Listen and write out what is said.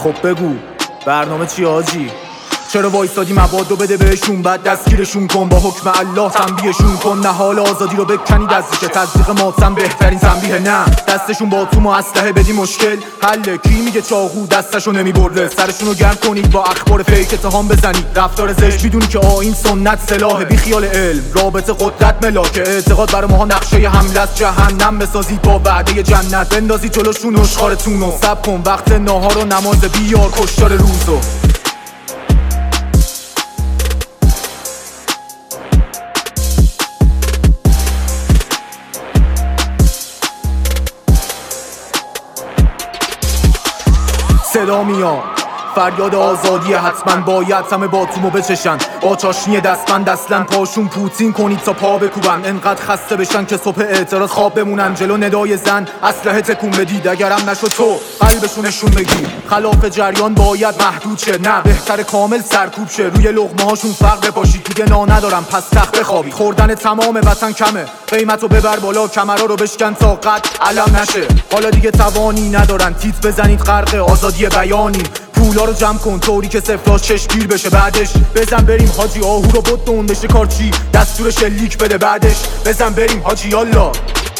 خب بگو برنامه چی آجی؟ چرا وایستادی موادو بده بهشون بعد دستگیرشون کن با حکم الله تنبیهشون کن نه حال آزادی رو بکنید از ریشه تزریق ماتم بهترین تنبیه نه دستشون با توم و اسلحه بدی مشکل حله کی میگه چاقو دستشو نمیبره سرشون رو گرم کنید با اخبار فیک اتهام بزنید رفتار زشت میدونی که آیین سنت سلاحه بی خیال علم رابطه قدرت ملاکه اعتقاد برای ماها نقشه حمله از جهنم بسازید با وعده جنت بندازید جلوشون نشخارتون و سب کن وقت ناهار و نماز بیار کشتار روزو صدا میاد فریاد آزادی حتما باید همه با تومو بچشن با چاشنی دستبند اصلا پاشون پوتین کنید تا پا بکوبن انقدر خسته بشن که صبح اعتراض خواب بمونن جلو ندای زن اسلحه تکون بدید اگرم نشد تو قلبشونشون بگیر خلاف جریان باید محدود شه نه بهتر کامل سرکوب شه روی لقمه هاشون فرق بپاشید دیگه ندارم پس تخت بخوابید خوردن تمام وطن کمه قیمتو ببر بالا کمرا رو بشکن تا قد علم نشه حالا دیگه توانی ندارن تیت بزنید غرق آزادی بیانیم پولا رو جمع کن طوری که صفراش چشمگیر بشه بعدش بزن بریم حاجی آهو رو بدون بشه کارچی دستور شلیک بده بعدش بزن بریم حاجی یالا